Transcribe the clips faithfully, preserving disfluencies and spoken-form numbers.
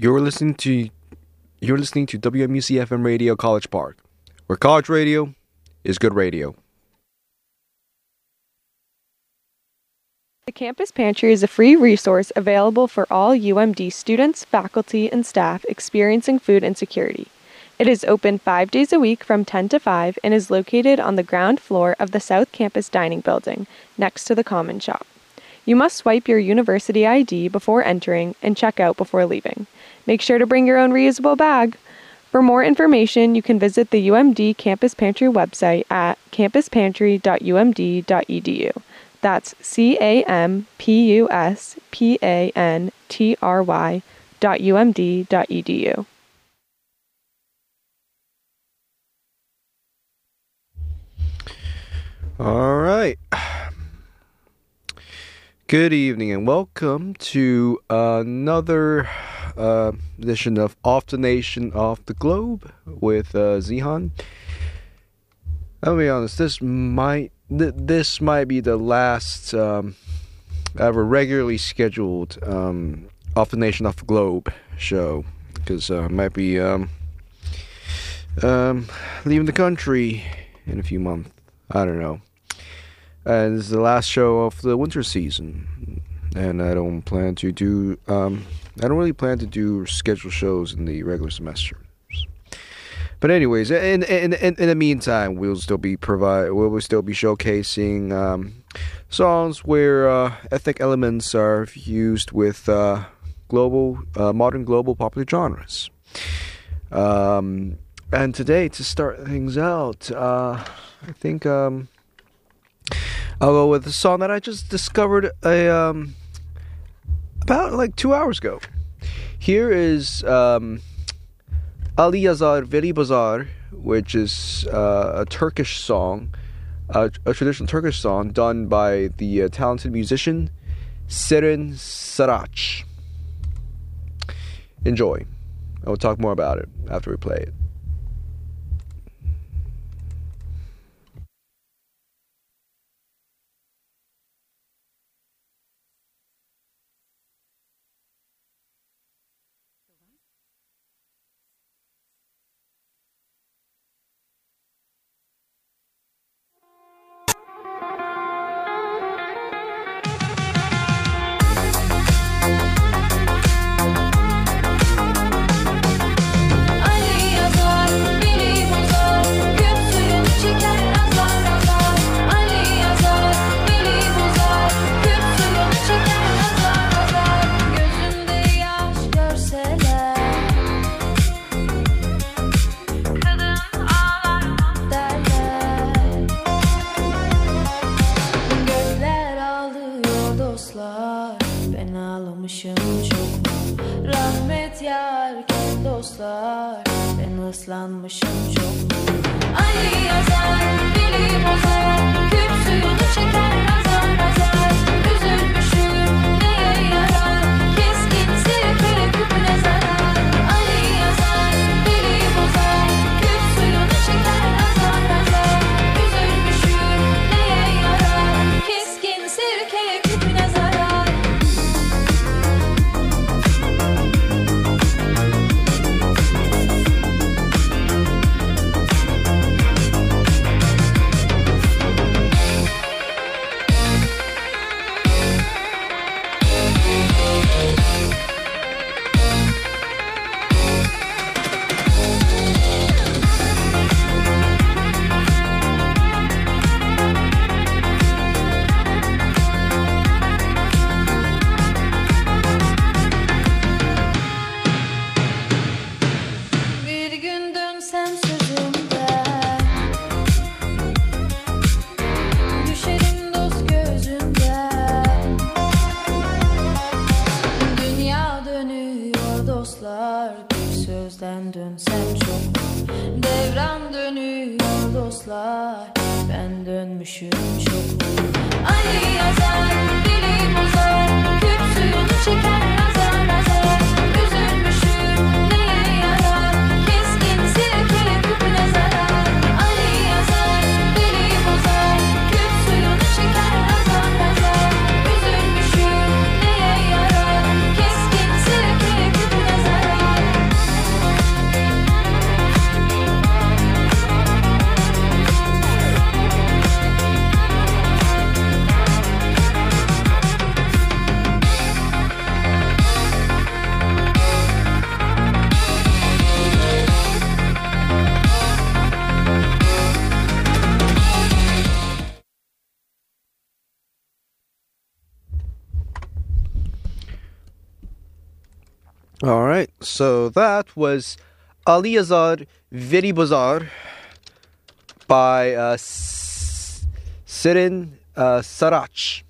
You're listening to you're listening to W M U C F M Radio College Park, where college radio is good radio. The Campus Pantry is a free resource available for all U M D students, faculty, and staff experiencing food insecurity. It is open five days a week from ten to five and is located on the ground floor of the South Campus Dining Building, next to the Common Shop. You must swipe your university I D before entering and check out before leaving. Make sure to bring your own reusable bag. For more information, you can visit the U M D Campus Pantry website at campus pantry dot u m d dot e d u. That's C A M P U S P A N T R Y dot U M D dot E D U. All right. Good evening and welcome to another uh, edition of Off the Nation, Off the Globe with uh, Zihan. I'll be honest, this might th- this might be the last um, ever regularly scheduled um, Off the Nation, Off the Globe show, because uh, I might be um, um, leaving the country in a few months. I don't know. And this is the last show of the winter season, and I don't plan to do. Um, I don't really plan to do scheduled shows in the regular semester. But anyways, in in in, in the meantime, we'll still be provide. We'll still be showcasing um, songs where uh, ethnic elements are fused with uh, global, uh, modern global popular genres. Um, and today, to start things out, uh, I think. Um, I'll go with a song that I just discovered a um, about like two hours ago. Here is um, Ali Yazar Veli Bazar, which is uh, a Turkish song, uh, a traditional Turkish song done by the uh, talented musician Serin Saraç. Enjoy. I will talk more about it after we play it. Keskin sirke küpüne zarar. All right, so that was Ali Azad Veri Bazar by uh, S- Sirin uh, Sarach.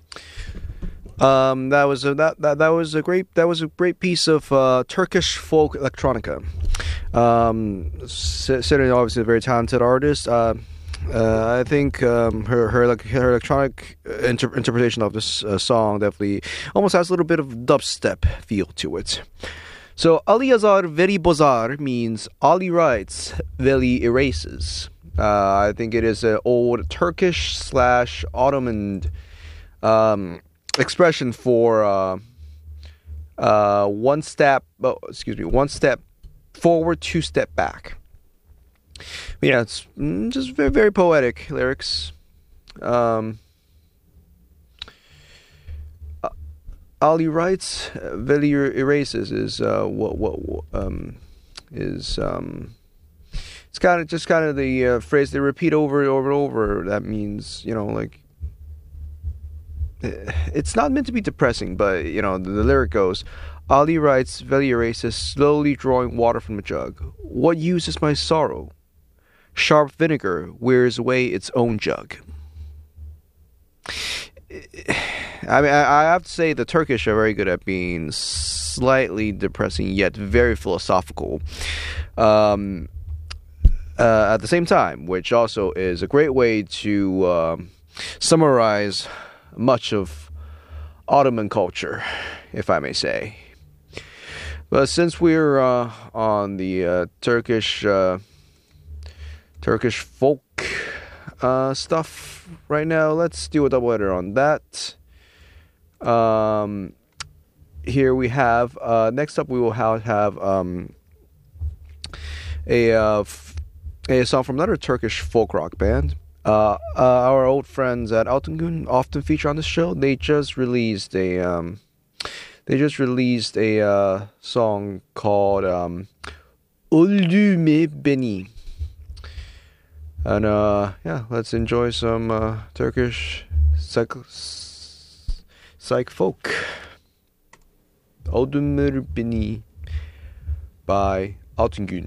Um, that was a that, that that was a great that was a great piece of uh, Turkish folk electronica. Um, Sirin obviously a very talented artist. Uh, uh, I think um, her her her electronic inter- interpretation of this uh, song definitely almost has a little bit of dubstep feel to it. So Ali Azar Veri Bozar means Ali writes, Veli erases. Uh, I think it is an old Turkish slash Ottoman um, expression for uh, uh, one step. Oh, excuse me, one step forward, two step back. But yeah, it's just very very poetic lyrics. Um, Ali writes, uh, Veli erases is uh, what what um, is um, it's kind of just kind of the uh, phrase they repeat over and over and over. That means, you know, like, it's not meant to be depressing, but you know the, the lyric goes, Ali writes, Veli erases, slowly drawing water from a jug. What use is my sorrow? Sharp vinegar wears away its own jug. I mean, I, I have to say the Turkish are very good at being slightly depressing yet very philosophical um, uh, at the same time, which also is a great way to uh, summarize much of Ottoman culture, if I may say. But since we're uh, on the uh, Turkish uh, Turkish folk uh, stuff right now, let's do a doubleheader on that. Um, here we have, uh, next up we will have, have um, a, uh, f- a song from another Turkish folk rock band. Uh, uh, our old friends at Altıngun often feature on this show. They just released a, um, they just released a uh, song called um, Öldürme Beni. And uh, yeah, let's enjoy some uh, Turkish psych, psych folk. Öldürme Beni by Altıngun.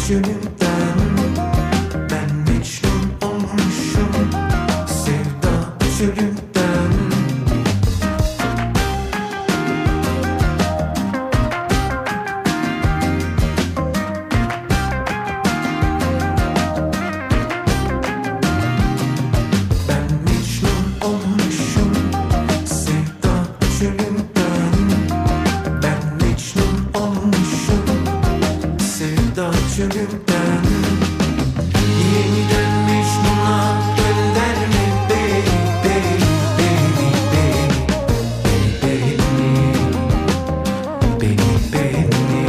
çölümden ben Mecnun olmuşum sevda çölümden. Ben Mecnun olmuşum sevda çölümden. Ben Mecnun olmuşum sevda çölümden. Yeniden Mecnun'a gönderme beni, beni, beni, beni, beni, beni, beni.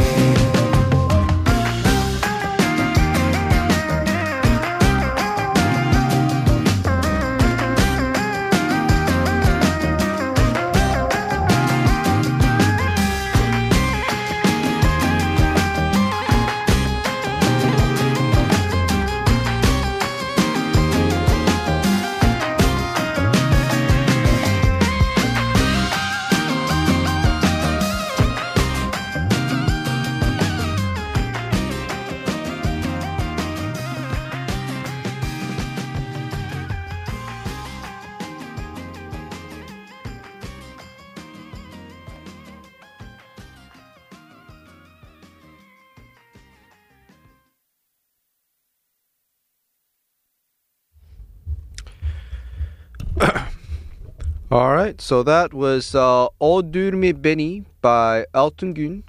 All right, so that was uh, Öldürme Beni by Altıngun.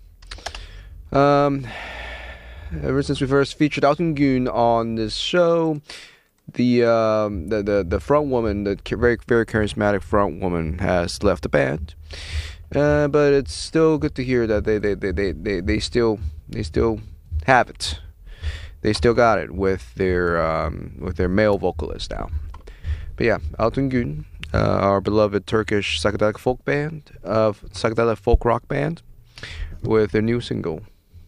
Um, ever since we first featured Altıngun on this show, the um, the, the the front woman, the very very charismatic front woman, has left the band. Uh, but it's still good to hear that they they, they, they, they they still they still have it. They still got it with their um, with their male vocalist now. But yeah, Altıngun. Uh, our beloved Turkish psychedelic folk band, uh, psychedelic folk rock band, with their new single.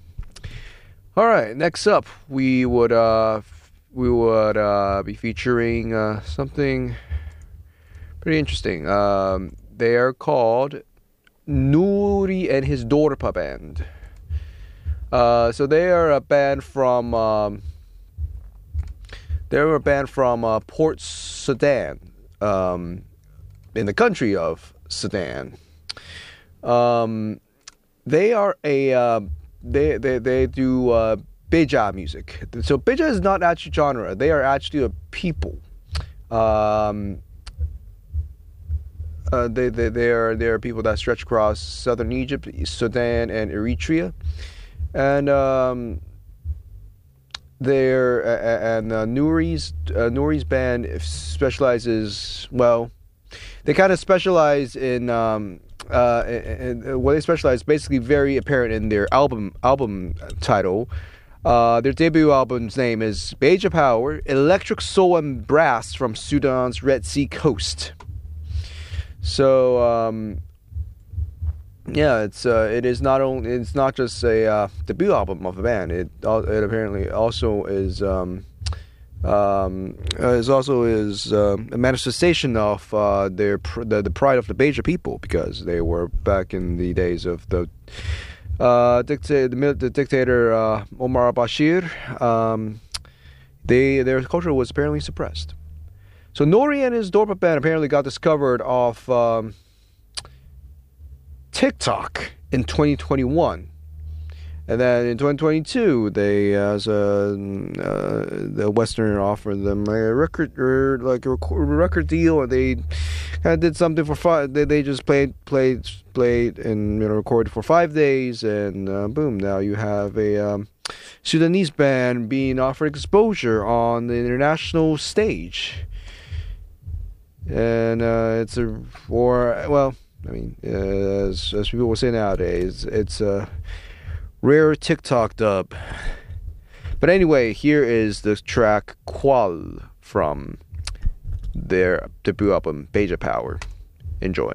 All right, next up we would uh, f- we would uh, be featuring uh, something pretty interesting. Um, they are called Nuri and his Dorpa band. Uh, so they are a band from um, they're a band from uh, Port Sudan. Um, in the country of Sudan. Um, they are a uh, they they they do uh, Beja music. So Beja is not actually genre. They are actually a people. Um, uh, they they they are they are people that stretch across southern Egypt, Sudan, and Eritrea, and um, they're uh, and uh, Nuri's uh, Nuri's band specializes well. They kind of specialize in, um, uh, in, in what they specialize basically very apparent in their album album title. Uh, their debut album's name is Beja Power, Electric Soul and Brass from Sudan's Red Sea Coast. So um, yeah, it's uh, it is not only it's not just a uh, debut album of the band. It it apparently also is. Um, Um, uh, is also is uh, a manifestation of uh, their pr- the, the pride of the Beja people, because they were back in the days of the uh, dicta- the, the dictator uh, Omar al-Bashir. Um, they their culture was apparently suppressed. So Nuri and his Dorpa band apparently got discovered off um, TikTok in twenty twenty-one. And then in twenty twenty-two, they, as a, uh, the Westerner offered them a record, or like a record deal, and they kind of did something for five. They they just played, played, played, and you know recorded for five days, and uh, boom! Now you have a um, Sudanese band being offered exposure on the international stage, and uh, it's a or well, I mean, uh, as as people will say nowadays, it's a rare TikTok dub. But anyway, here is the track Qual from their debut album Beja Power. Enjoy.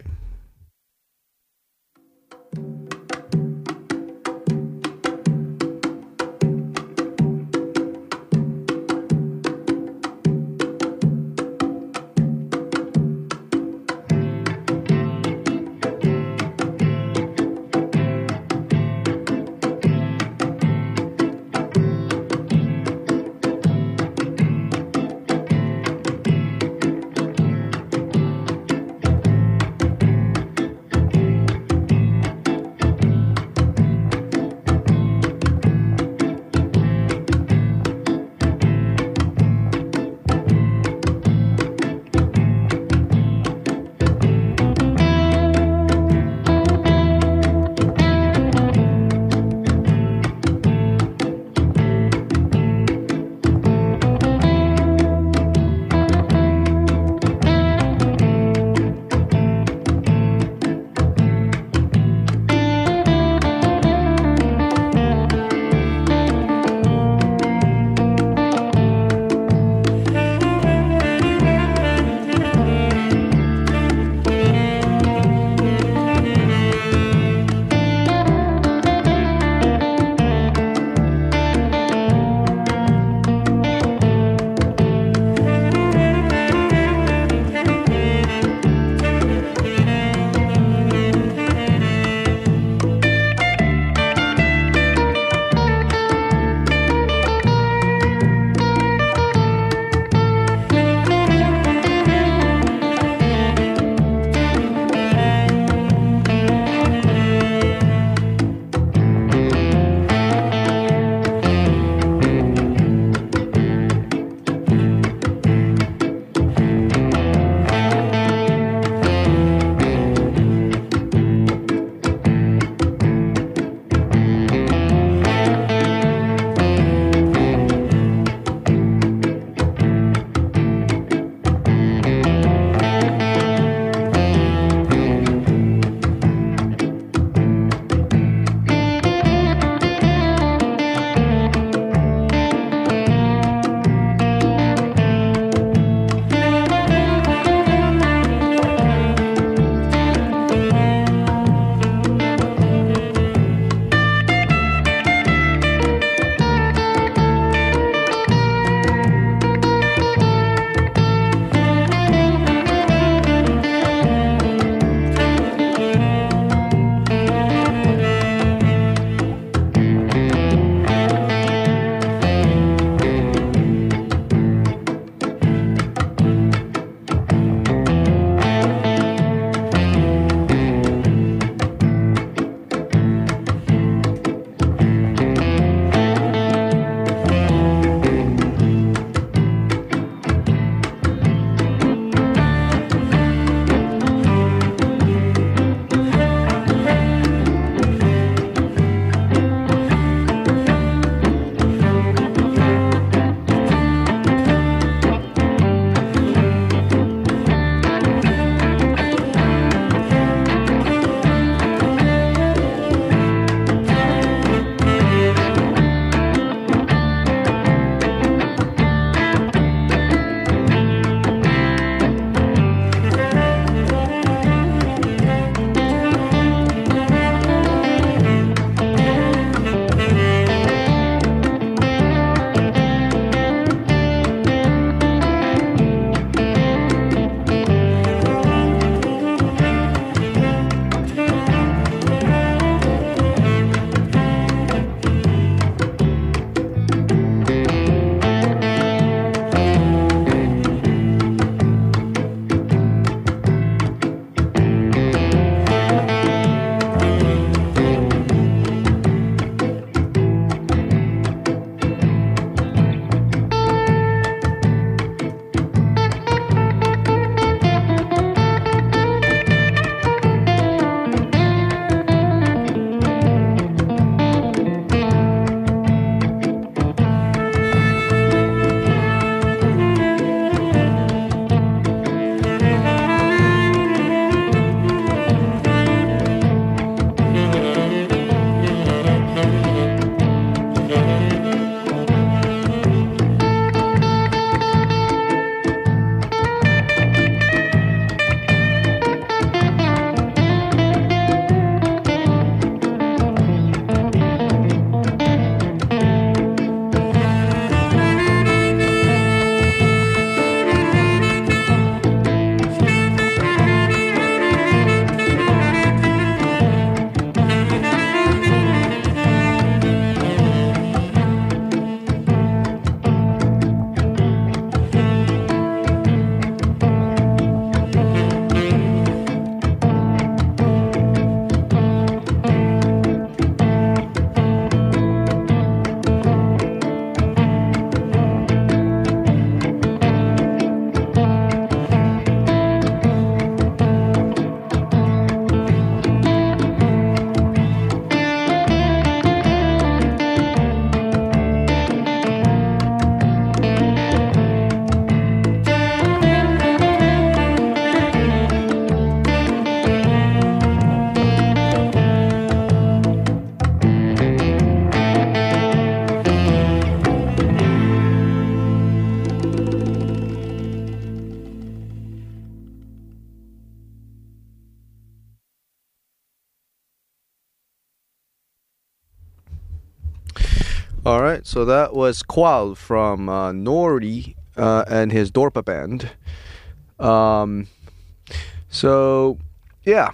All right, so that was Qual from uh, Nori uh, and his Dorpa band. Um, so yeah,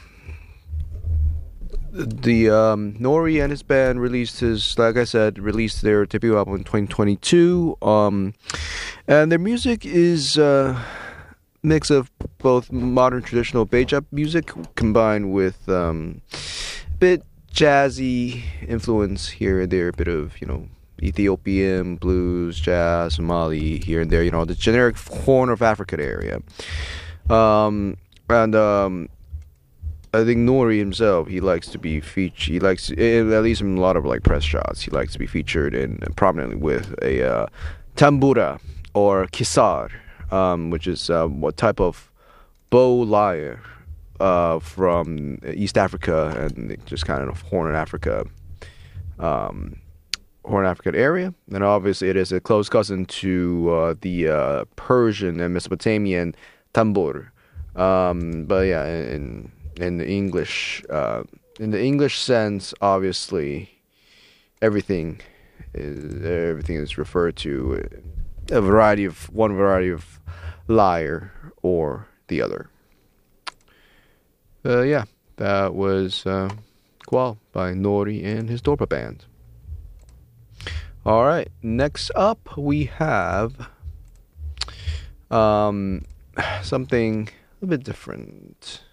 the um, Nori and his band released his, like I said, released their debut album in twenty twenty-two. Um, and their music is a mix of both modern traditional Beja music combined with um, a bit jazzy influence here and there, a bit of, you know, Ethiopian blues, jazz, Somali here and there, you know, the generic Horn of Africa area. Um, and um, I think Nori himself, he likes to be featured, he likes, to, at least in a lot of like press shots, he likes to be featured in prominently with a uh, tambura or kisar, um, which is uh, what type of bow lyre uh, from East Africa and just kind of Horn of Africa. Um, Horn African area, and obviously it is a close cousin to uh, the uh, Persian and Mesopotamian tambur. Um, but yeah, in in the English, uh, in the English sense, obviously everything is everything is referred to a variety of one variety of lyre or the other. Uh, yeah, that was uh, Qual by Nori and his Dorpa band. All right, next up we have um, something a bit different.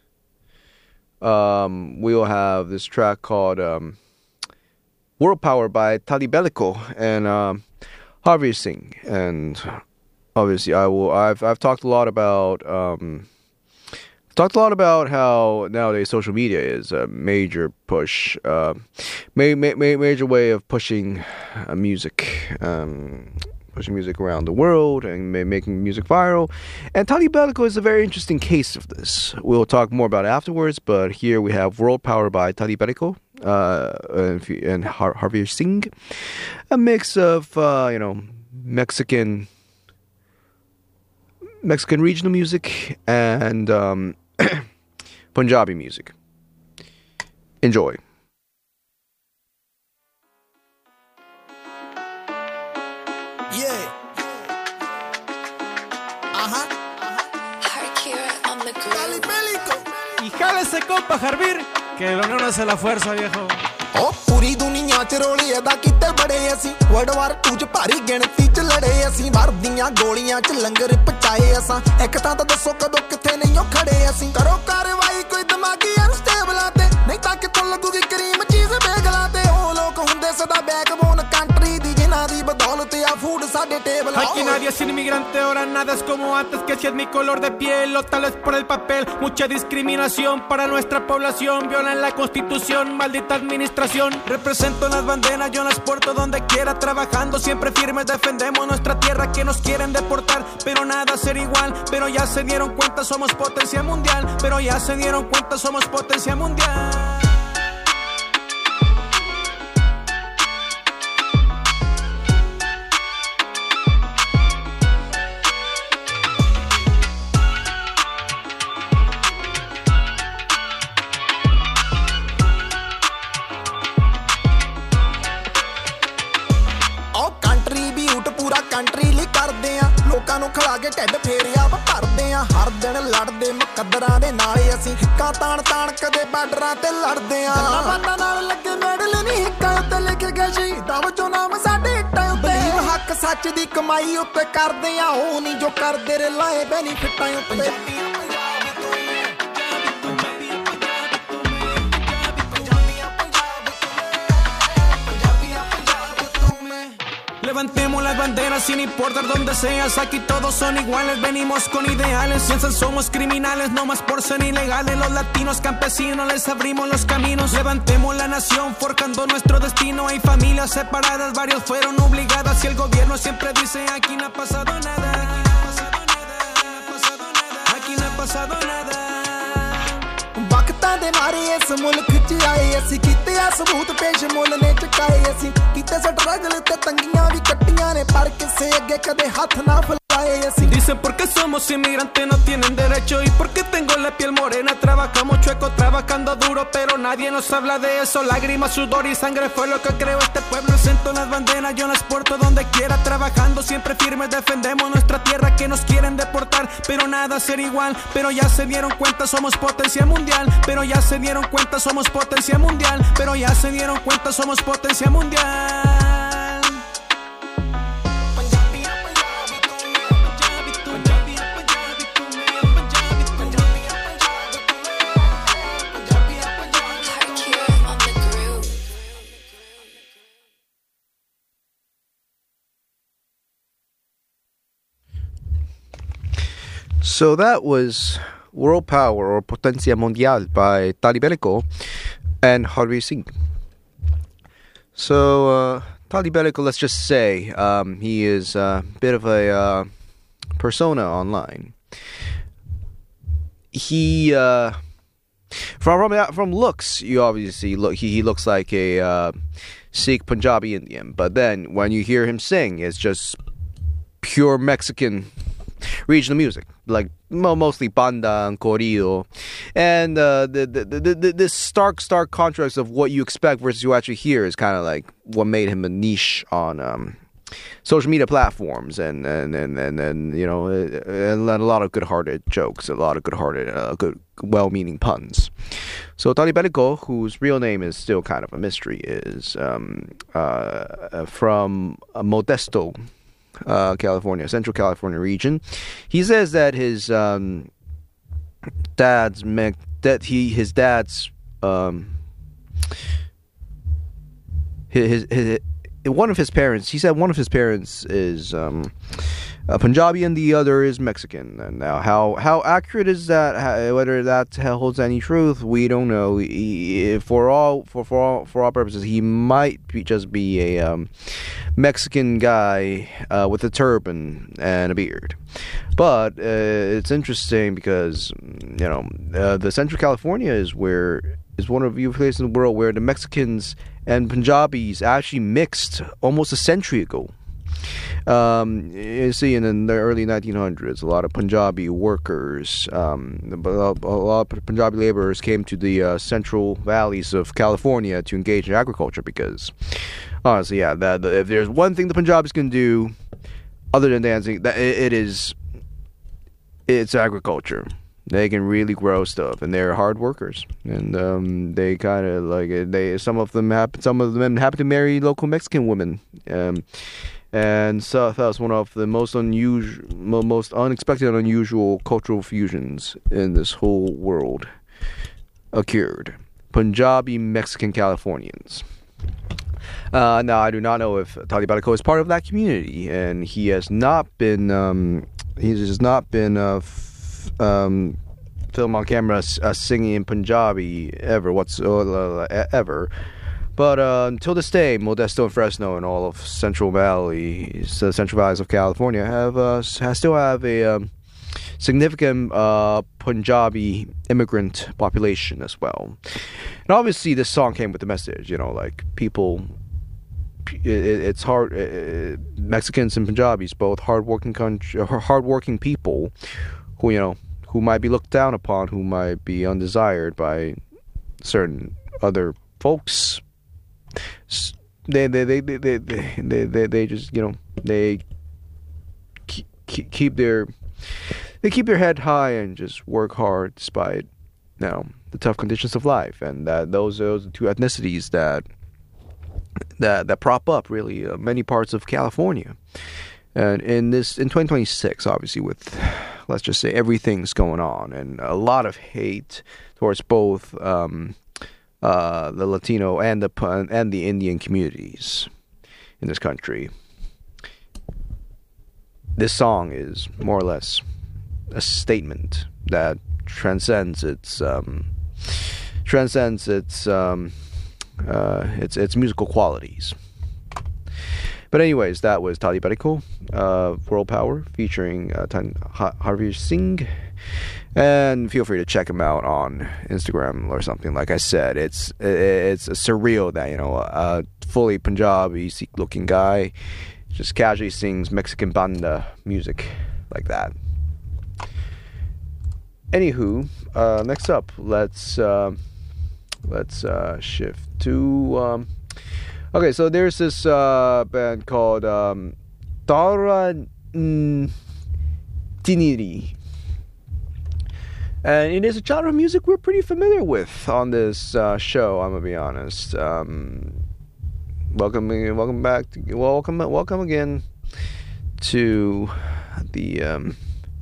Um, we'll have this track called um, World Power by Tali Bellico and um, Harvey Singh. And obviously I will I've I've talked a lot about um, talked a lot about how nowadays social media is a major push, uh, ma- ma- ma- major way of pushing uh, music, um, pushing music around the world and ma- making music viral. And Tali Bellico is a very interesting case of this. We'll talk more about it afterwards, but here we have World Power by Tali Bellico uh, and, and Har- Harvey Singh, a mix of uh, you know Mexican Mexican regional music and um, Punjabi music. Enjoy. Yeah. Ajá. Harkira on the Tali groove. Bellico. Y jálese compa Jarvir, que lo unión hace la fuerza, viejo. ਓ ਪੂਰੀ ਦੁਨੀਆ ਚ ਰੋਲੀ ਅਦਾ ਕੀਤੇ ਬੜੇ ਅਸੀਂ world war to ਚ ਭਾਰੀ ਗਿਣਤੀ ਚ ਲੜੇ ਅਸੀਂ ਵਰਦੀਆਂ ਗੋਲੀਆਂ ਚ ਲੰਗਰ ਪਚਾਏ ਅਸਾਂ ਇੱਕ ਤਾਂ ਤਾਂ ਦੱਸੋ ਕਦੋਂ ਕਿੱਥੇ ਨਹੀਂ ਉਹ ਖੜੇ ਅਸੀਂ ਕਰੋ ਕਾਰਵਾਈ ਕੋਈ ਦਿਮਾਗੀ ਅਨਸਟੇਬਲਾਂ ਤੇ ਨਹੀਂ ਤਾਂ ਕਿੱਥੋਂ ਲੱਗੂਗੀ ਕਰੀਮ ਚੀਜ਼ ਬੇਗਲਾਂ ਤੇ ਉਹ ਲੋਕ ਹੁੰਦੇ ਸਦਾ ਬੈਕਬੋਨ ਕੰਟਰੀ ਦੀ ਜਿਨ੍ਹਾਂ ਦੀ ਬਦੌਲਤ ਆ ਫੂਡ ਸਾਡੇ table Aquí nadie es inmigrante, ahora nada es como antes. Que si es mi color de piel o tal vez por el papel. Mucha discriminación para nuestra población. Violan la constitución, maldita administración. Represento las banderas, yo las porto donde quiera. Trabajando siempre firmes, defendemos nuestra tierra. Que nos quieren deportar, pero nada ser igual. Pero ya se dieron cuenta, somos potencia mundial. Pero ya se dieron cuenta, somos potencia mundial. ਓ country ਬਿਊਟ ਪੂਰਾ country ਲਈ ਕਰਦੇ ਆ ਲੋਕਾਂ ਨੂੰ ਖਿਲਾ ਕੇ ਢਿੱਡ ਫੇਰਿਆ ਵਾ ਭਰਦੇ ਆ ਹਰ ਦਿਨ ਲੜਦੇ ਮੁਕੱਦਰਾਂ ਦੇ ਨਾਲੇ ਅਸੀਂ ਹਿੱਕਾਂ ਤਾਣ ਤਾਣ ਕਦੇ ਬਾਰਡਰਾਂ ਤੇ ਲੜਦੇ ਆ ਗੱਲਾਂ ਬਾਤਾਂ ਨਾਲ ਲੱਗੇ ਮੈਡਲ ਨਹੀਂ ਹਿੱਕਾਂ ਉੱਤੇ ਲਿਖ ਗਏ ਸ਼ਹੀਦਾਂ ਵਜੋਂ ਨਾਮ ਸਾਡੇ ਇੱਟਾਂ ਉੱਤੇ ਬਲੀਵ ਹੱਕ ਸੱਚ ਦੀ ਕਮਾਈ ਉੱਤੇ ਕਰਦੇ ਆ ਉਹ ਨਹੀਂ ਜੋ ਕਰਦੇ ਰੇ ਲਾਏ ਬੈਨੀਫਿਟਾਂ ਉੱਤੇ Levantemos las banderas sin importar dónde seas. Aquí todos son iguales, venimos con ideales. Piensan somos criminales, no más por ser ilegales. Los latinos campesinos les abrimos los caminos. Levantemos la nación, forjando nuestro destino. Hay familias separadas, varios fueron obligadas. Y el gobierno siempre dice aquí no ha pasado nada. Aquí no ha pasado nada. ਵਕਤਾਂ ਦੇ ਮਾਰੇ ਇਸ ਮੁਲਕ ਚ ਆਏ ਅਸੀਂ ਕੀਤੇ ਆ ਸਬੂਤ ਪੇਸ਼ ਮੁੱਲ ਨੇ ਚੁਕਾਏ ਅਸੀਂ ਕੀਤੇ ਸਟਰਗਲ ਤੇ ਤੰਗੀਆਂ ਵੀ ਕੱਟੀਆਂ ਨੇ ਪਰ ਕਿਸੇ ਅੱਗੇ ਕਦੇ ਹੱਥ ਨਾ ਫਲਾਏ ਅਸੀਂ Dicen porque somos inmigrantes no tienen derecho y porque tengo la piel morena trabajamos chueco trabajando duro pero nadie nos habla de eso lágrimas, sudor y sangre fue lo que creó este pueblo siento las banderas yo las porto donde quiera trabajando siempre firmes defendemos nuestra tierra que nos quieren deportar pero nada ser igual pero ya se dieron cuenta somos potencia mundial pero ya se dieron cuenta somos potencia mundial pero ya se dieron cuenta somos potencia mundial So that was World Power or Potencia Mundial by Talibelico and Harvey Singh. So uh, Talibelico, let's just say, um, he is a bit of a uh, persona online. He uh, from from from looks, you obviously look. He, he looks like a uh, Sikh Punjabi Indian, but then when you hear him sing, it's just pure Mexican regional music, like mo- mostly banda and corrido, and uh, the, the, the, the this stark stark contrast of what you expect versus you actually hear is kind of like what made him a niche on um, social media platforms, and and, and, and, and you know, and a lot of good-hearted jokes, a lot of good-hearted, uh, good, well-meaning puns. So Talibelico, whose real name is still kind of a mystery, is um, uh, from Modesto, Uh, California, Central California region. He says that his um, dad's me- that he his dad's um, his, his, his one of his parents. He said one of his parents is um, a Punjabi and the other is Mexican. And now, how how accurate is that? How, whether that holds any truth, we don't know. He, for all for for all for all purposes, he might be, just be a um, Mexican guy uh, with a turban and a beard. But uh, it's interesting because you know uh, the Central California is where is one of the few places in the world where the Mexicans and Punjabis actually mixed almost a century ago. Um, you see, in the early nineteen hundreds, a lot of Punjabi workers, um, a lot of Punjabi laborers came to the uh, central valleys of California to engage in agriculture because, honestly, yeah, that, the, if there's one thing the Punjabis can do other than dancing, that it, it is, it's agriculture. They can really grow stuff, and they're hard workers. And um, they kind of like they. Some of them happen. Some of them happen to marry local Mexican women. Um, And so that was one of the most unusual, most unexpected and unusual cultural fusions in this whole world occurred. Punjabi Mexican Californians. Uh, now, I do not know if Talibelico is part of that community, and he has not been, um, he has not been uh, f- um, film on camera uh, singing in Punjabi ever, whatsoever, ever. But uh, until this day, Modesto and Fresno and all of Central Valley, the Central Valleys of California, have uh, still have a um, significant uh, Punjabi immigrant population as well. And obviously, this song came with the message, you know, like people. It, it's hard. Uh, Mexicans and Punjabis, both hardworking country, hardworking people, who you know, who might be looked down upon, who might be undesired by certain other folks. They they they they they they, they, they just you know they keep, keep their they keep their head high and just work hard despite you know the tough conditions of life, and that those those are two ethnicities that that that prop up really uh, many parts of California. And in this in twenty twenty-six, obviously, with let's just say everything's going on and a lot of hate towards both. Um, Uh, the Latino and the and the Indian communities in this country. This song is more or less a statement that transcends its um, transcends its um, uh, its its musical qualities. But anyways, that was Tali Bariko, uh, World Power, featuring uh, Tan ha- Harveer Singh. And feel free to check him out on Instagram or something. Like I said, it's it's surreal that, you know, a fully Punjabi Sikh-looking guy just casually sings Mexican banda music like that. Anywho, uh, next up, let's uh, let's uh, shift to. Um, okay, so there's this uh, band called um, Tara mm, Tiniri. And it is a genre of music we're pretty familiar with on this uh, show, I'm gonna be honest. Um, welcome, welcome back, to, welcome, welcome again to the um,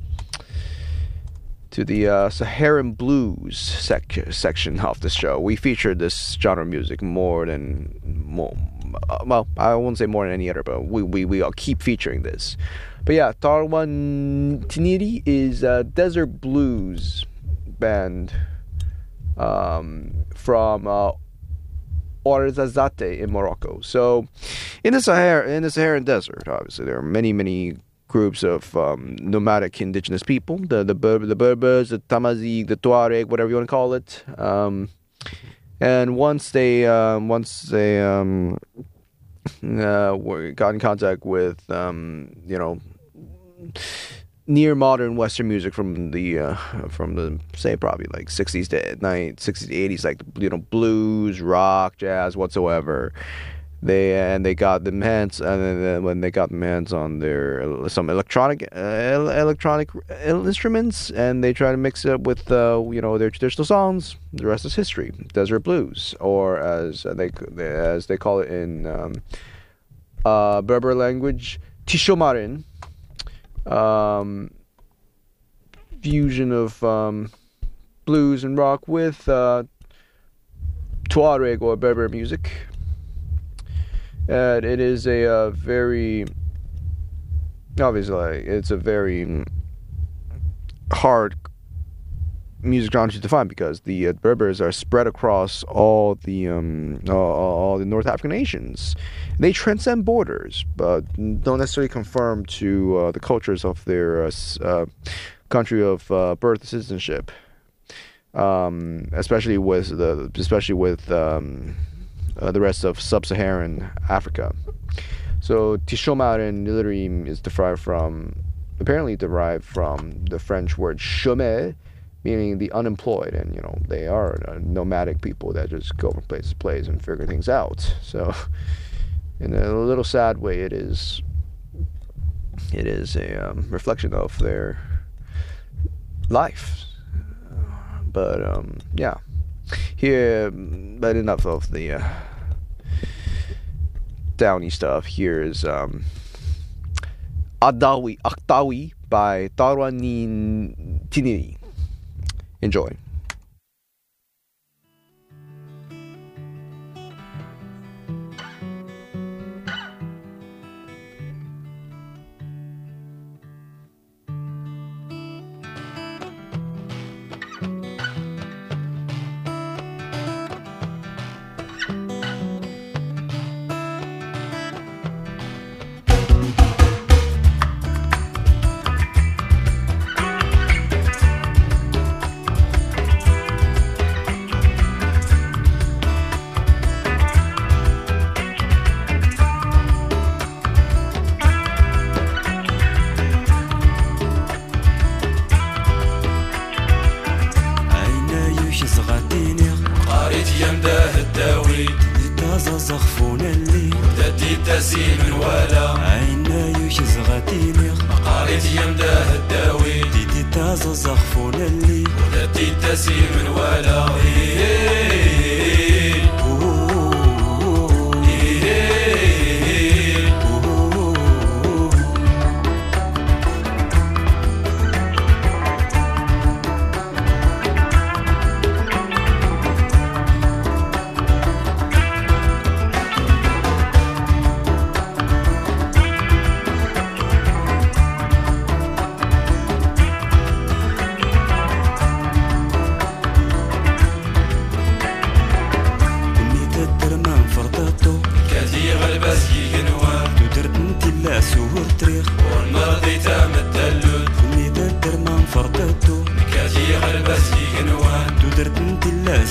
to the uh, Saharan blues sec- section of the show. We featured this genre of music more than more. Uh, well, I won't say more than any other, but we we we all keep featuring this. But yeah, Tarwan Tiniri is a desert blues band um, from uh, Ouarzazate in Morocco. So, in the Sahara, in the Saharan desert, obviously there are many, many groups of um, nomadic indigenous people. The the Ber- the Berbers, the Tamazight, the Tuareg, whatever you want to call it. Um, and once they um, once they um, uh, were, got in contact with um, you know. near modern Western music from the uh, from the say probably like sixties to nineties, sixties to eighties, like, you know, blues, rock, jazz, whatsoever. They and they got them hands and then when they got them hands on their some electronic uh, electronic instruments, and they try to mix it with uh, you know, their traditional songs. The rest is history. Desert blues, or as they as they call it in um, uh, Berber language, Tishomarin. Um, fusion of um, blues and rock with uh, Tuareg or Berber music. And it is a uh, very, obviously, it's a very hard music genre to define, because the uh, Berbers are spread across all the um, all, all the North African nations. They transcend borders, but don't necessarily conform to uh, the cultures of their uh, uh, country of uh, birth and citizenship. Um, especially with the especially with um, uh, the rest of sub-Saharan Africa. So Tishomarin literally is derived from, apparently derived from the French word chômeur, meaning the unemployed, and, you know, they are nomadic people that just go from place to place and figure things out. So, in a little sad way, it is it is a um, reflection of their life. But um, yeah, here, but enough of the uh, downy stuff. Here is um, Adawi Aktawi by Tarwanin Tiniri. Enjoy.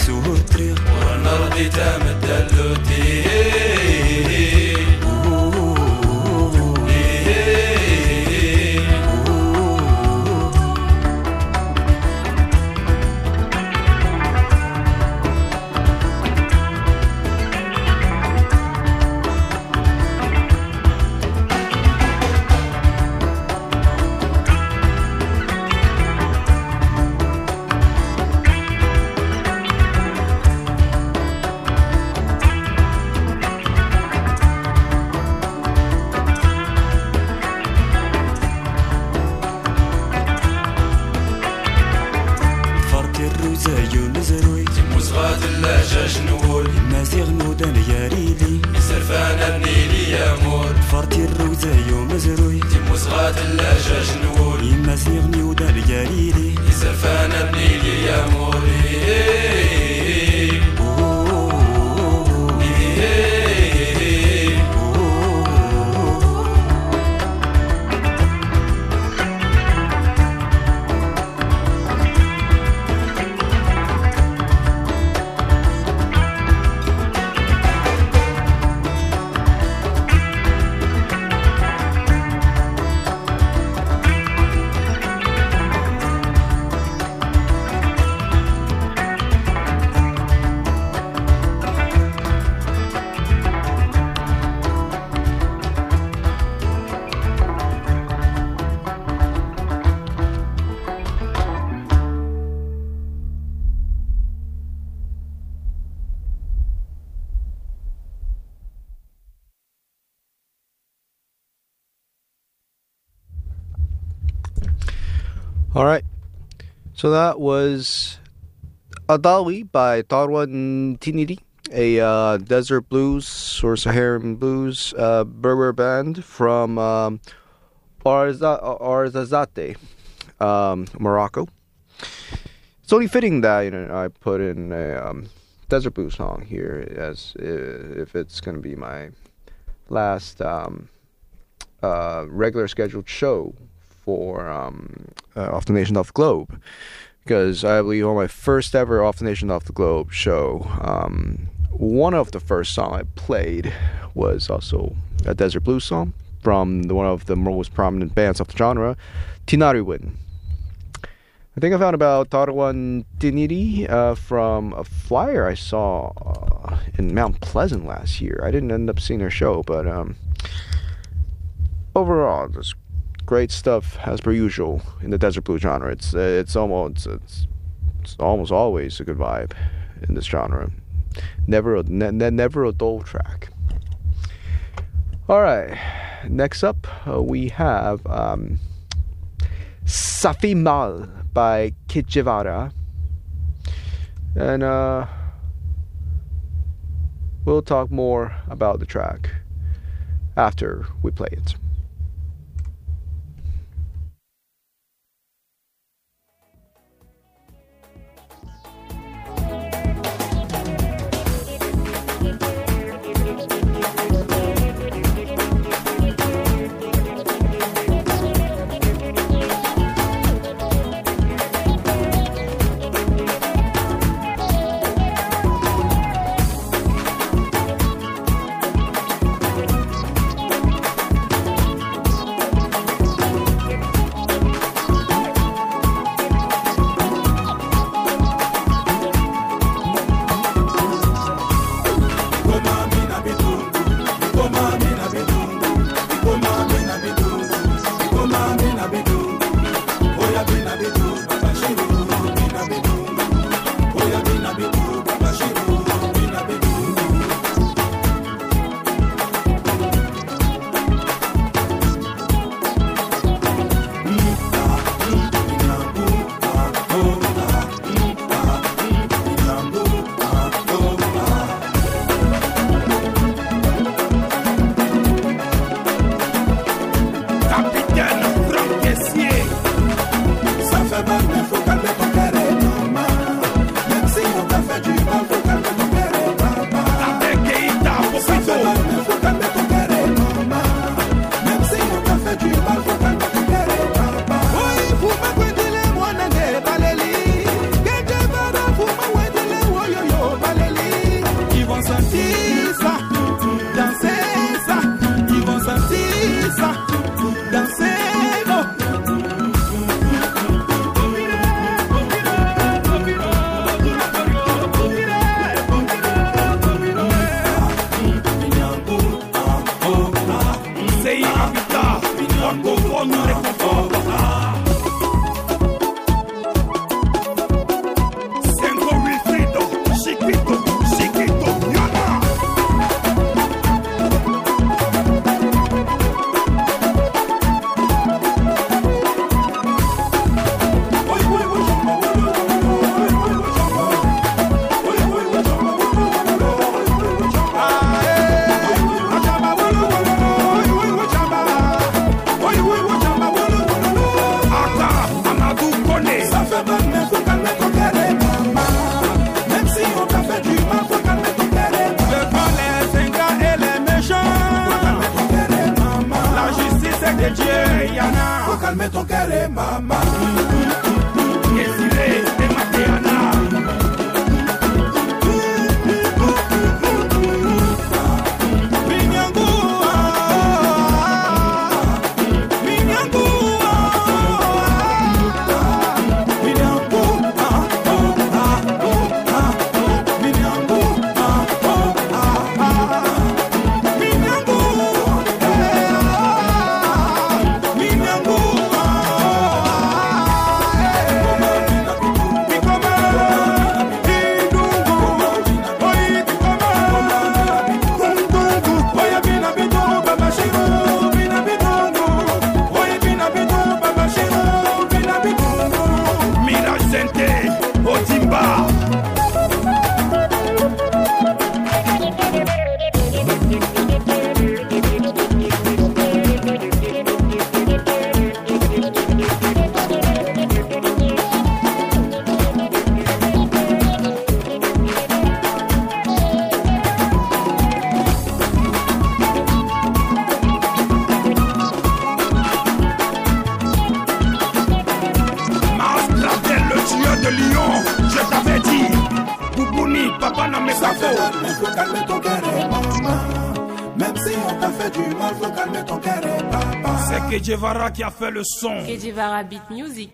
سوه الطريق والأرض تمدلتي All right. So that was Adawi by Tarwan Tiniri, a uh, desert blues or Saharan blues uh, Berber band from um, Arza- Arzazate, um, Morocco. It's only fitting that, you know, I put in a um, desert blues song here, as if it's going to be my last um, uh, regular scheduled show for um, uh, Off the Nation Off the Globe, because I believe on my first ever Off the Nation Off the Globe show, um, one of the first song I played was also a desert blues song from the, one of the most prominent bands of the genre, Tinariwen. I think I found about Tarwan Tiniri uh, from a flyer I saw uh, in Mount Pleasant last year. I didn't end up seeing their show, but um, overall, just great stuff as per usual in the desert blues genre. It's uh, it's almost it's, it's almost always a good vibe in this genre. Never a ne- ne- never a dull track. All right, next up uh, we have um, Safi Mal by Kijivara, and uh, we'll talk more about the track after we play it. habitat, notre confort nous réconforte. Ah. Cinco Wilfrido, Chiquito, Chiquito, Yana. Faut calmer ton cœur et maman. Esile et Mateana. Minyangu, Minyangu, Minyangu, Minyangu, faut calmer ton cœur et maman. Même si on t'a fait du mal, faut calmer ton cœur et papa. C'est que Guevara qui a fait le son. Que Guevara Beat Music.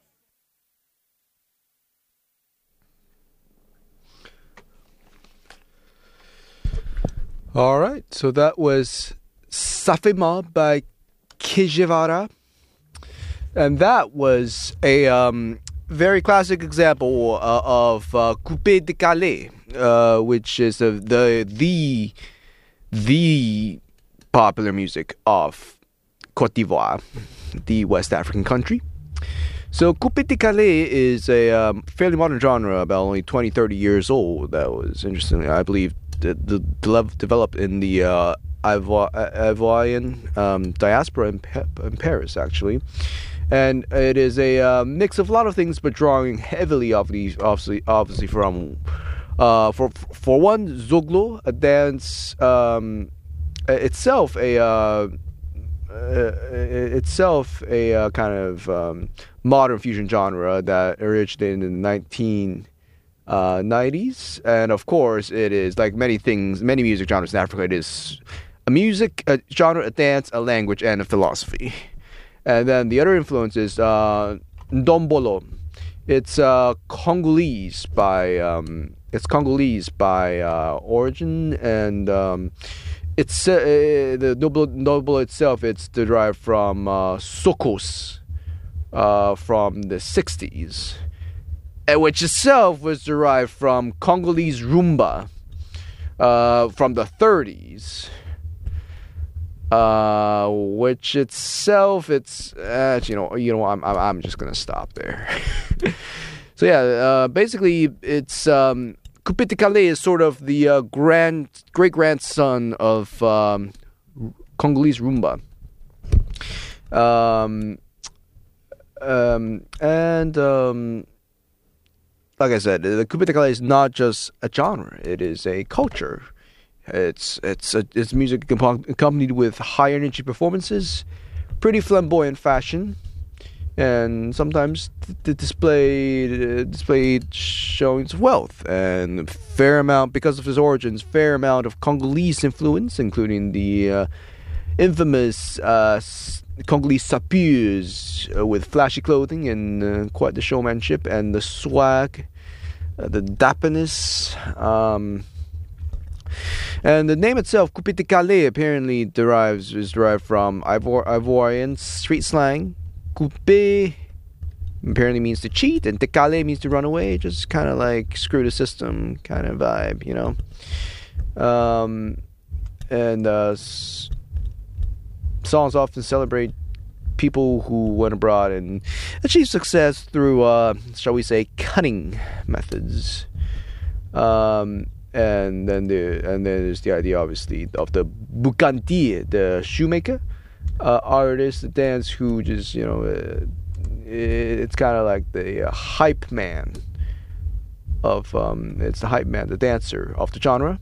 All right, so that was Safema by Kijivara. And that was a um, very classic example uh, of uh, Coupé Décalé, uh, which is uh, the the the popular music of Côte d'Ivoire, the West African country. So Coupé Décalé is a um, fairly modern genre, about only twenty, thirty years old. That was interesting, I believe, the, the, developed in the uh, Ivo- Ivoirian um, diaspora in, Pe- in Paris, actually. And it is a uh, mix of a lot of things, but drawing heavily, obviously, obviously, obviously from, uh, for for one, Zoglo, a dance um, itself, a uh, uh, itself a uh, kind of um, modern fusion genre that originated in the nineteen nineties, and of course, it is like many things, many music genres in Africa. It is a music, a genre, a dance, a language, and a philosophy. And then the other influence is uh, Ndombolo. It's uh, Congolese by um, it's Congolese by uh, origin, and um, it's uh, the Ndombolo itself. It's derived from uh, Sokos uh, from the sixties, which itself was derived from Congolese rumba uh, from the thirties. Uh, which itself, it's uh, you know, you know, I'm I'm, I'm just gonna stop there. So yeah, uh, basically, it's um, Coupé Décalé is sort of the uh, grand great grandson of um, Congolese rumba. Um, um, and um, like I said, the Coupé Décalé is not just a genre; it is a culture. It's it's a, it's music accompanied with high energy performances, pretty flamboyant fashion, and sometimes the display displayed showings of wealth and fair amount, because of his origins, fair amount of Congolese influence, including the uh, infamous uh, Congolese sapeurs uh, with flashy clothing and uh, quite the showmanship and the swag, uh, the dapperness. Um, And the name itself, Coupé décalé, apparently derives is derived from Ivor, Ivorian street slang. Coupé apparently means to cheat, and décalé means to run away. Just kind of like screw the system kind of vibe, you know. Um, and uh, s- songs often celebrate people who went abroad and achieved success through, uh, shall we say, cunning methods. Um, and then the and then there's the idea, obviously, of the boucantier, the shoemaker, uh, artist, the dance who just, you know, uh, it's kind of like the uh, hype man of um, it's the hype man, the dancer of the genre.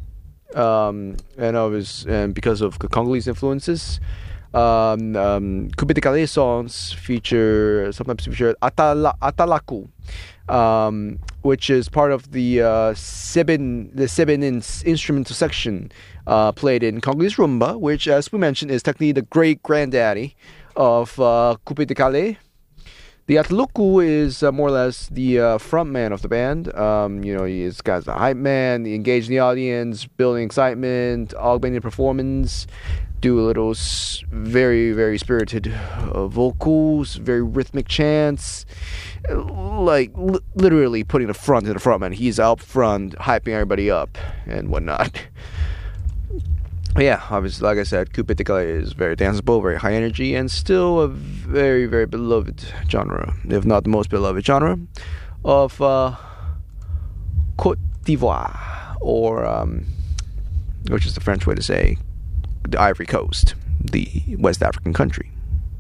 Um, and of his, and because of Congolese influences, um, um, Coupé décalé songs feature sometimes feature atala, atalaku, um, which is part of the uh, sebin, the sebin instrumental section uh, played in Congolese rumba, which, as we mentioned, is technically the great granddaddy of uh, Coupé décalé. The Atluku is uh, more or less the uh, front man of the band. Um, you know, he's guy's the hype man, he engaged the audience, building excitement, augmenting performance, do a little s- very, very spirited uh, vocals, very rhythmic chants, like li- literally putting the front to the front man. He's out front, hyping everybody up and whatnot. Yeah, obviously, like I said, Coupé décalé is very danceable, very high energy, and still a very, very beloved genre, if not the most beloved genre, of uh, Côte d'Ivoire, or, um, which is the French way to say, the Ivory Coast, the West African country.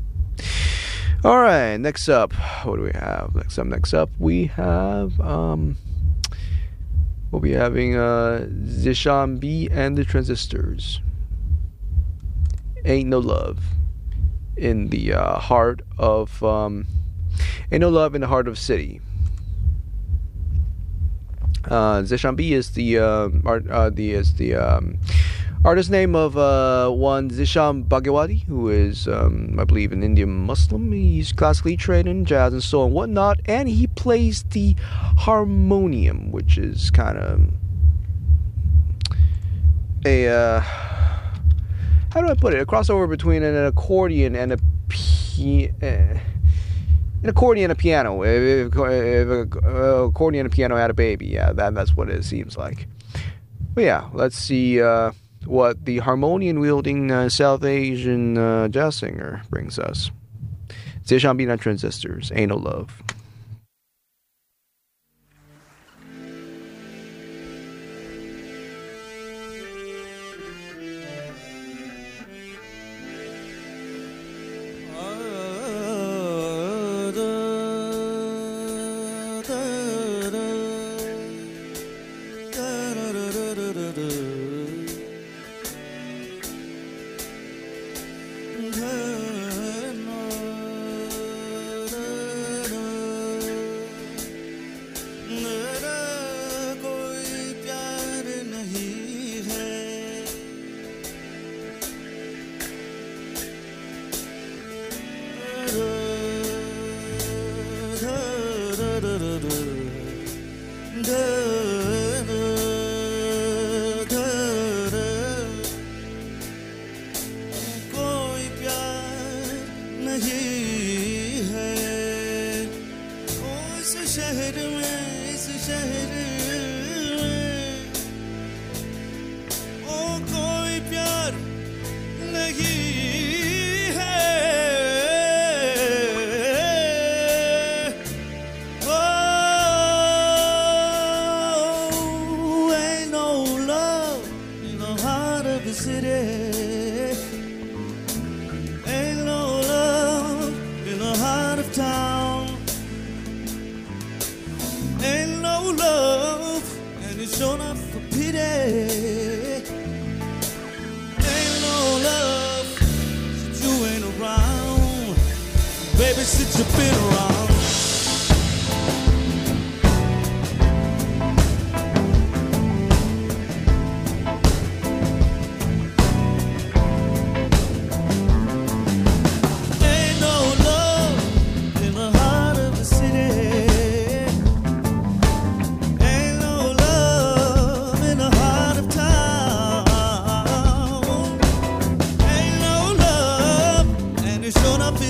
All right, next up, what do we have? Next up, next up, we have, um... we'll be having uh, Zishambi and the Transistors. Ain't No Love in the uh, heart of um, Ain't No Love in the heart of city. Uh, Zishambi is the uh, art, uh, the is the um, artist name of uh, one Zisham Bhagwati, who is, um, I believe, an Indian Muslim. He's classically trained in jazz and soul and whatnot, and he plays the harmonium, which is kind of a uh, how do I put it? A crossover between an accordion and a pi- uh, an accordion and a piano. If, if, if an accordion and a piano had a baby, yeah, that that's what it seems like. But yeah, let's see uh, what the harmonium-wielding uh, South Asian uh, jazz singer brings us. Zishambi and Transistors, Ain't No Love. Ain't no love in the heart of time.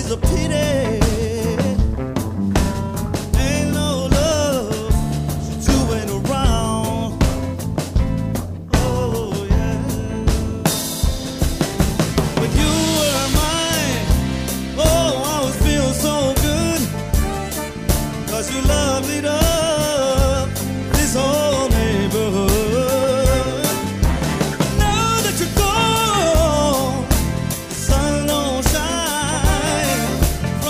is a pity. Ain't no love since you ain't around. Oh yeah. When you were mine, oh I always feel so good. 'Cause you loved it up this whole neighborhood. Now that you're gone, the sun don't shine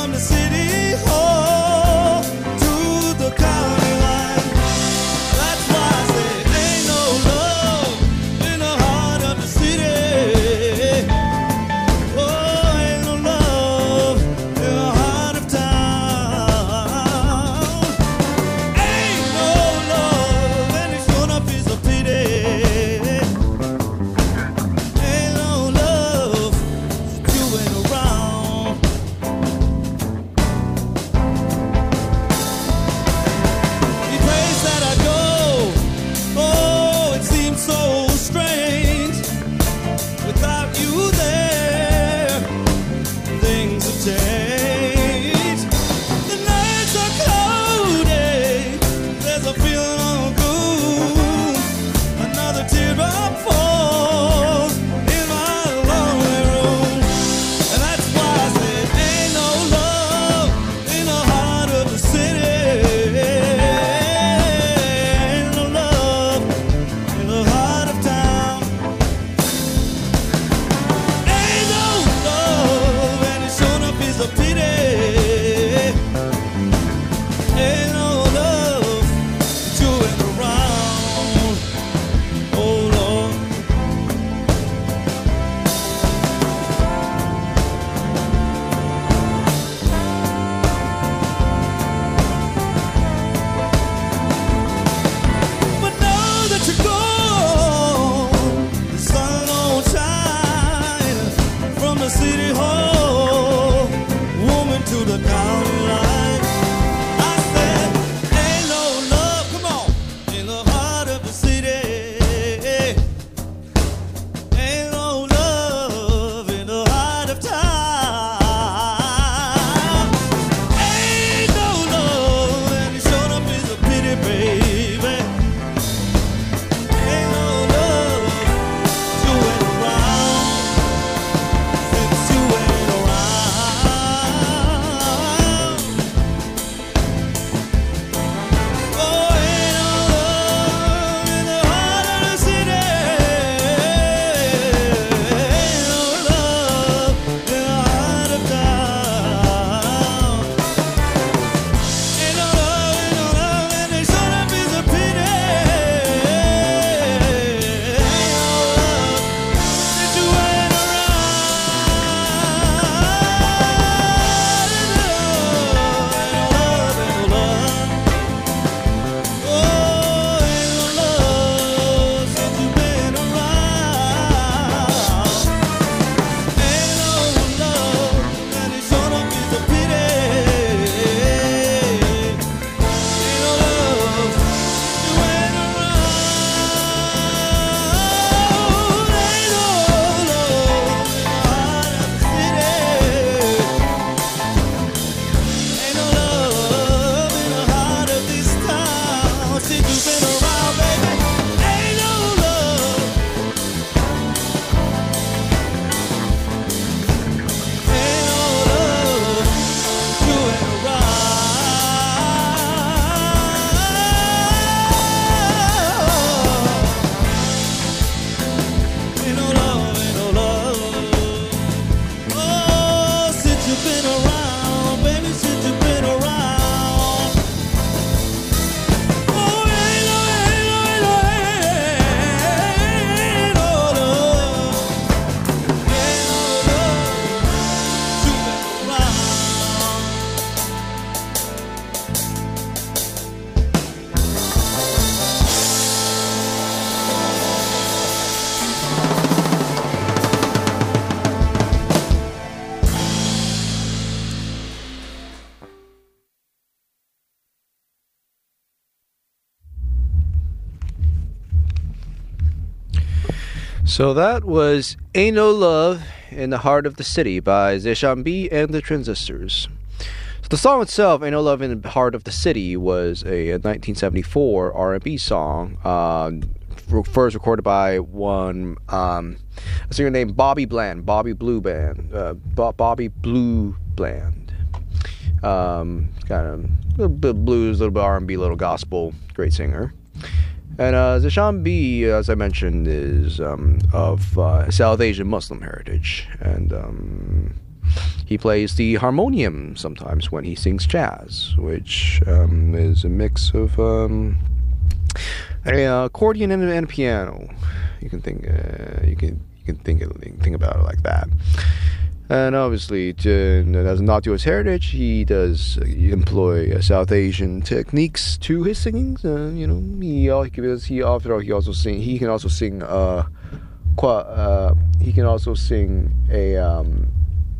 So that was Ain't No Love in the Heart of the City by Zeshambi and the Transistors. So the song itself, Ain't No Love in the Heart of the City, was a nineteen seventy-four R and B song, um, first recorded by one um, a singer named Bobby Bland, Bobby Blue Band, uh, Bo- Bobby Blue Bland. Um, kind of a little bit of blues, a little bit R and B, a little gospel. Great singer. And uh, Zeshambi, as I mentioned, is um, of uh, South Asian Muslim heritage, and um, he plays the harmonium sometimes when he sings jazz, which um, is a mix of um, an accordion and, and a piano. You can think, uh, you can you can think think about it like that. And obviously, to, as a nod to his heritage, he does employ uh, South Asian techniques to his singing. Uh, you know, he because he after all he also sing. He can also sing. Uh, qua, uh, he can also sing a um,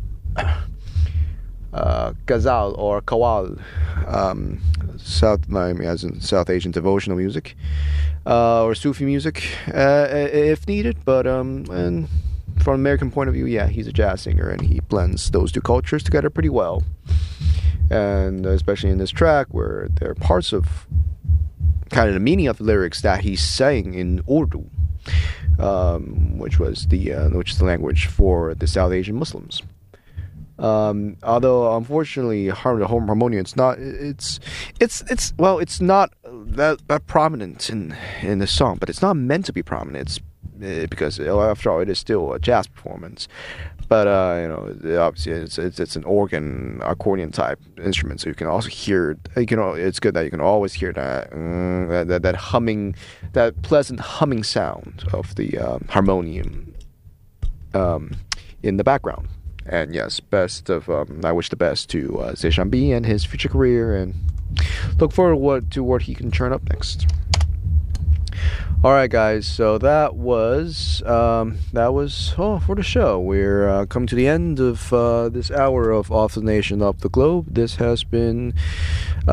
uh, ghazal or qawwal, um, South I mean, as in South Asian devotional music, uh, or Sufi music, uh, if needed. But um, and. From an American point of view, yeah, he's a jazz singer, and he blends those two cultures together pretty well. And especially in this track, where there are parts of kind of the meaning of the lyrics that he's saying in Urdu, um, which was the uh, which is the language for the South Asian Muslims. Um, although unfortunately, harm the home harmonium, it's not. It's it's it's well, it's not that, that prominent in in the song, but it's not meant to be prominent. It's because after all, it is still a jazz performance. But uh, you know, obviously, it's, it's it's an organ accordion type instrument, so you can also hear. You can. It's good that you can always hear that mm, that, that that humming, that pleasant humming sound of the um, harmonium um, in the background. And yes, best of. Um, I wish the best to uh, Zeshambi and his future career, and look forward to what, to what he can turn up next. All right, guys. So that was um, that was oh for the show. We're uh, coming to the end of uh, this hour of Off the Nation, Off the Globe. This has been. Uh,